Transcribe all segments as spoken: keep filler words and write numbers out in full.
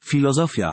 Filozofia.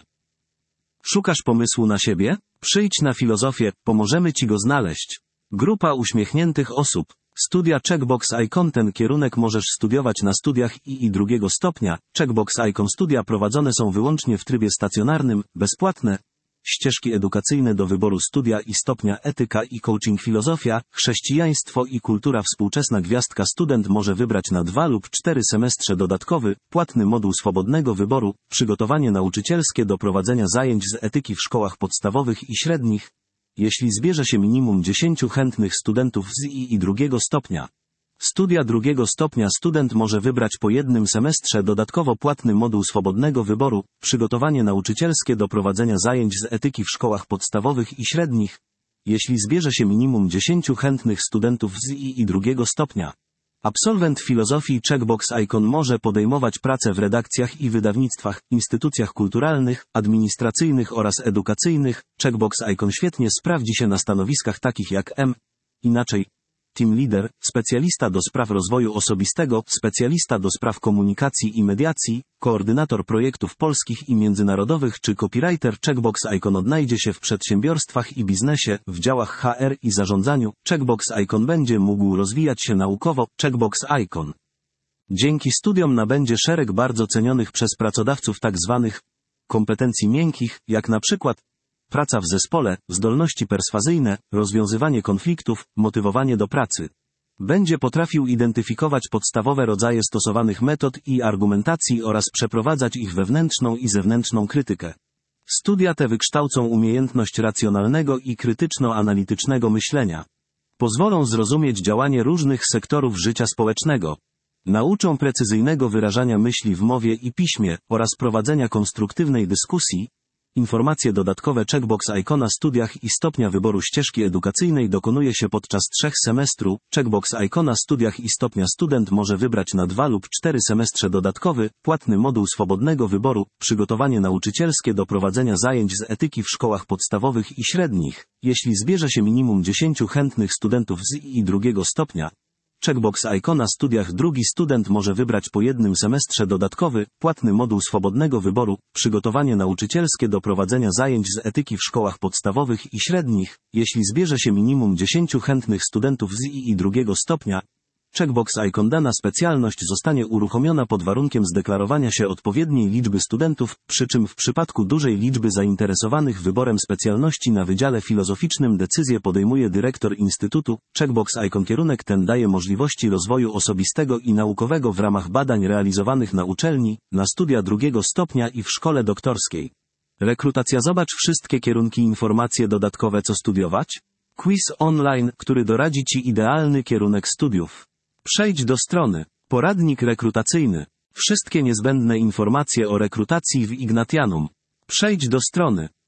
Szukasz pomysłu na siebie? Przyjdź na filozofię, pomożemy Ci go znaleźć. Grupa uśmiechniętych osób. Studia Checkbox Icon. Ten kierunek możesz studiować na studiach I I drugiego stopnia. Checkbox Icon studia prowadzone są wyłącznie w trybie stacjonarnym, bezpłatne. Ścieżki edukacyjne do wyboru studia i stopnia etyka i coaching filozofia, chrześcijaństwo i kultura współczesna gwiazdka student może wybrać na dwa lub cztery semestrze dodatkowy, płatny moduł swobodnego wyboru, przygotowanie nauczycielskie do prowadzenia zajęć z etyki w szkołach podstawowych i średnich. Jeśli zbierze się minimum dziesięciu chętnych studentów z I I drugiego stopnia. Studia drugiego stopnia student może wybrać po jednym semestrze dodatkowo płatny moduł swobodnego wyboru, przygotowanie nauczycielskie do prowadzenia zajęć z etyki w szkołach podstawowych i średnich. Jeśli zbierze się minimum dziesięciu chętnych studentów z I I drugiego stopnia. Absolwent filozofii Checkbox Icon może podejmować pracę w redakcjach i wydawnictwach, instytucjach kulturalnych, administracyjnych oraz edukacyjnych. Checkbox Icon świetnie sprawdzi się na stanowiskach takich jak M. Inaczej. Team Leader, specjalista do spraw rozwoju osobistego, specjalista do spraw komunikacji i mediacji, koordynator projektów polskich i międzynarodowych czy copywriter. Checkbox Icon odnajdzie się w przedsiębiorstwach i biznesie, w działach H R i zarządzaniu. Checkbox Icon będzie mógł rozwijać się naukowo. Checkbox Icon. Dzięki studiom nabędzie szereg bardzo cenionych przez pracodawców tzw. kompetencji miękkich, jak na przykład praca w zespole, zdolności perswazyjne, rozwiązywanie konfliktów, motywowanie do pracy. Będzie potrafił identyfikować podstawowe rodzaje stosowanych metod i argumentacji oraz przeprowadzać ich wewnętrzną i zewnętrzną krytykę. Studia te wykształcą umiejętność racjonalnego i krytyczno-analitycznego myślenia. Pozwolą zrozumieć działanie różnych sektorów życia społecznego. Nauczą precyzyjnego wyrażania myśli w mowie i piśmie oraz prowadzenia konstruktywnej dyskusji. Informacje dodatkowe Checkbox Icon na studiach i stopnia wyboru ścieżki edukacyjnej dokonuje się podczas trzech semestru. Checkbox Icon na studiach i stopnia student może wybrać na dwa lub cztery semestrze dodatkowy, płatny moduł swobodnego wyboru, przygotowanie nauczycielskie do prowadzenia zajęć z etyki w szkołach podstawowych i średnich. Jeśli zbierze się minimum dziesięciu chętnych studentów z I I drugiego stopnia. Checkbox Icon na studiach drugi student może wybrać po jednym semestrze dodatkowy, płatny moduł swobodnego wyboru, przygotowanie nauczycielskie do prowadzenia zajęć z etyki w szkołach podstawowych i średnich. Jeśli zbierze się minimum dziesięciu chętnych studentów z I I drugiego stopnia. Checkbox Icon dana specjalność zostanie uruchomiona pod warunkiem zdeklarowania się odpowiedniej liczby studentów, przy czym w przypadku dużej liczby zainteresowanych wyborem specjalności na Wydziale Filozoficznym decyzję podejmuje dyrektor Instytutu. Checkbox Icon kierunek ten daje możliwości rozwoju osobistego i naukowego w ramach badań realizowanych na uczelni, na studia drugiego stopnia i w szkole doktorskiej. Rekrutacja. Zobacz wszystkie kierunki, informacje dodatkowe, co studiować. Quiz online, który doradzi Ci idealny kierunek studiów. Przejdź do strony. Poradnik rekrutacyjny. Wszystkie niezbędne informacje o rekrutacji w Ignatianum. Przejdź do strony.